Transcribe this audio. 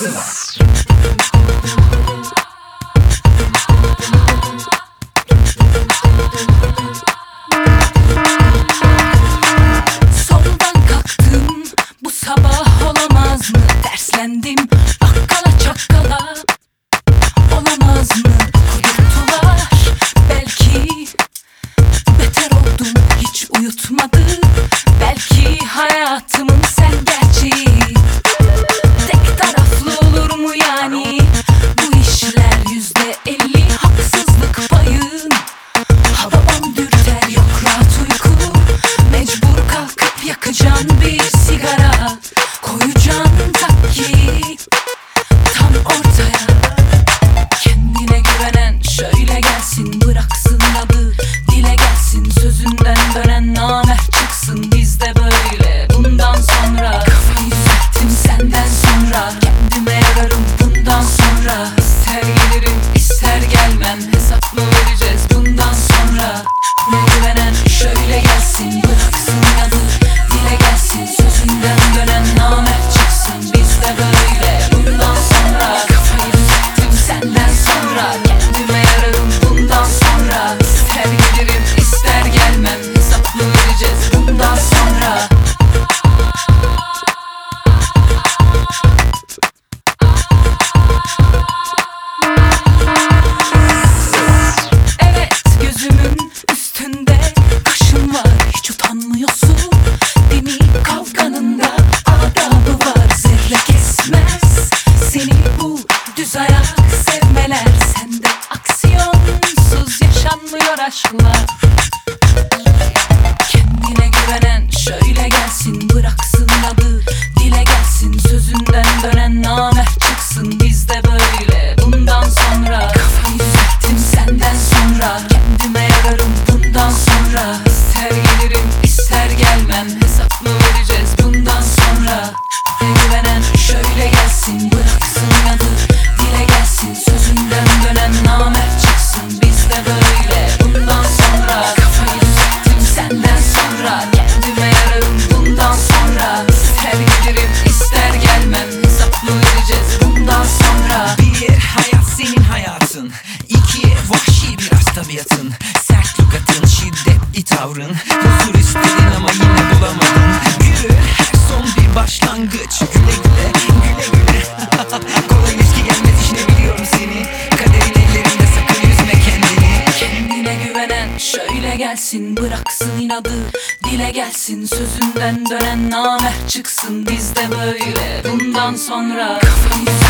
Soldan kalktım, bu sabah olamaz mı? Terslendim, bakkala çakkala. Olamaz mı? Uyuttular, belki beter oldum, hiç uyutmadı. Belki hayatımın sen gerçeği. Tek taraflı olur mu yani? Bu işler %50 haksızlık payın. Ha babam dürter, yok rahat uyku. Mecbur kalkıp yakacağım bir sigara. Koyacağım takki tam ortaya. Kendine güvenen şöyle gelsin, bıraksın adı dile gelsin. Sözünden dönen namert çıksın, bizde böyle bundan sonra. Kafayı düzelttim senden sonra, kendime yararım bundan sonra. İster gelirim ister gelmem, hesap mı vereceğiz bundan sonra? Ne güvenen şöyle gelsin, bıraksın adı dile gelsin. Sözünden dönen namert çıksın, bizde böyle bundan sonra. Kafayı düzelttim senden sonra, kendime yararım bundan sonra. İster gelirim ister gelmem, hesap mı vereceğiz bundan sonra? Evet, gözümün üstünde kaşın var, hiç utanmıyorsun değil mi? Kavganında adabı var, zerre kesmez seni bu düz ayak sevmeler. Sende aksiyonsuz yaşanmıyor aşklar. Kendine güvenen şöyle gelsin, bıraksın adı dile gelsin. Sözünden dönen namert çıksın, bizde böyle bundan sonra. Kafayı düzelttim senden sonra, kendime yararım bundan sonra. İster gelirim ister gelmem, hesap mı vereceğiz bundan sonra? Ne güvenen şöyle gelsin, bıraksın adı dile gelsin. Sözünden dönen namert çıksın, bizde böyle bundan sonra. Kafayı düzelttim senden sonra, kendime yararım bundan sonra. İster gelirim ister gelmem, hesap mı vereceğiz bundan sonra? Bir, hayat senin hayatın. İki, vahşi biraz tabiatın. Sert lügatın, şiddetli tavrın. Huzur istedin ama yine bulamadın. Yürü, her son bir başlangıç. Güle güle, güle güle. Kolay ilişki gelmez işine, biliyorum seni. Kaderin ellerinde, sakın üzme kendini. Kendine güvenen şöyle gelsin, bıraksın inadı dile gelsin. Sözünden dönen namert çıksın, bizde böyle bundan sonra. Kafayı